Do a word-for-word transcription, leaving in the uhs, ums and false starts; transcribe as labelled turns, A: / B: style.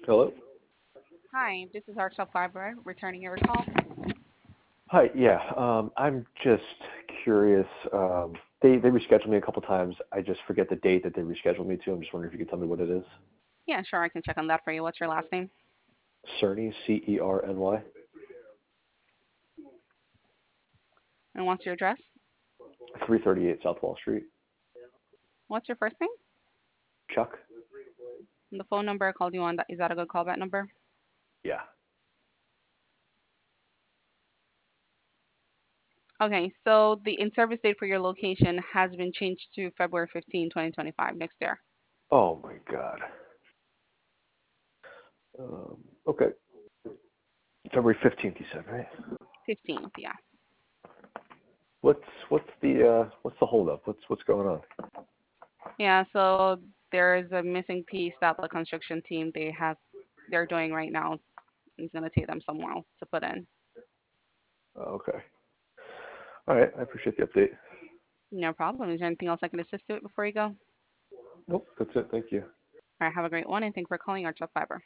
A: Hello?
B: Hi, this is Archel Fiber returning your call.
A: Hi, yeah. Um, I'm just curious. Um, they they rescheduled me a couple times. I just forget the date that they rescheduled me to. I'm just wondering if you could tell me what it is.
B: Yeah, sure, I can check on that for you. What's your last name?
A: Cerny, C E R N Y,
B: And what's your address?
A: three thirty-eight South Wall Street.
B: What's your first name?
A: Chuck?
B: And the phone number I called you on, that is that a good callback number?
A: Yeah.
B: Okay, so the in-service date for your location has been changed to February fifteenth, twenty twenty-five, next year.
A: Oh my God. Um, okay. February fifteenth, you said, right?
B: fifteenth, yes.
A: What's what's the uh, what's the holdup? What's what's going on?
B: Yeah, so there is a missing piece that the construction team they have they're doing right now. It's gonna take them somewhere else to put in.
A: Oh, okay. All right. I appreciate the update.
B: No problem. Is there anything else I can assist you with before you go? All
A: Nope. That's it. Thank you.
B: right, have a great one and thanks for calling Arch Fiber.